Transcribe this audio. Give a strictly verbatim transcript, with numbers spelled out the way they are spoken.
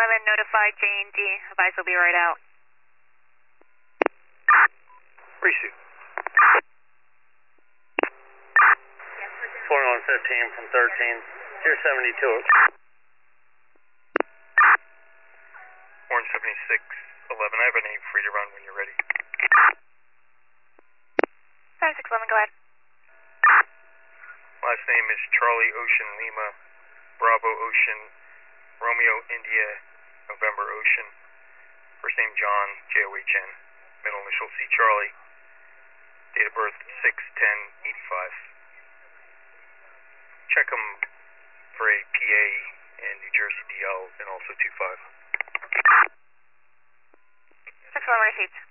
eleven, notified J and D. Advice will be right out. Pursuit. twenty-one fifteen from thirteen, zero seventy-two. Orange seventy-six eleven, I have a name for you to run when you're ready. seventy-six eleven, go ahead. Last name is Charlie Ocean Lima, Bravo Ocean, Romeo India, November Ocean. First name John, J O H N. Middle initial C Charlie. Date of birth six ten eighty-five. Check him for a P A and New Jersey D L and also two five. six eleven received.